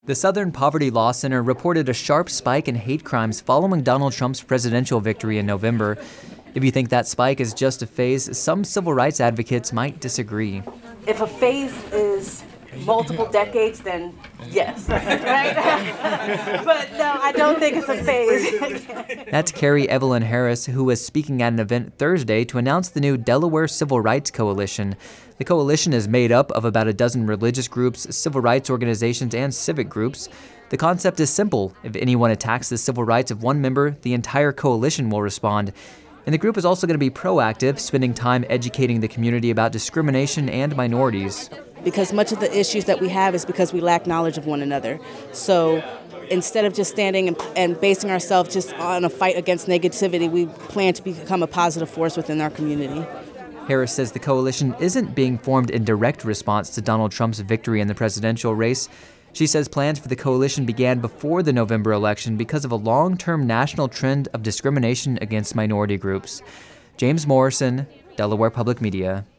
The Southern Poverty Law Center reported a sharp spike in hate crimes following Donald Trump's presidential victory in November. If you think that spike is just a phase, some civil rights advocates might disagree. If a phase is multiple decades, then yes, right? But no, I don't think it's a phase. That's Carrie Evelyn Harris, who was speaking at an event Thursday to announce the new Delaware Civil Rights Coalition. The coalition is made up of about a dozen religious groups, civil rights organizations, and civic groups. The concept is simple. If anyone attacks the civil rights of one member, the entire coalition will respond. And the group is also going to be proactive, spending time educating the community about discrimination and minorities. Because much of the issues that we have is because we lack knowledge of one another. So instead of just standing and basing ourselves just on a fight against negativity, we plan to become a positive force within our community. Harris says the coalition isn't being formed in direct response to Donald Trump's victory in the presidential race. She says plans for the coalition began before the November election because of a long-term national trend of discrimination against minority groups. James Morrison, Delaware Public Media.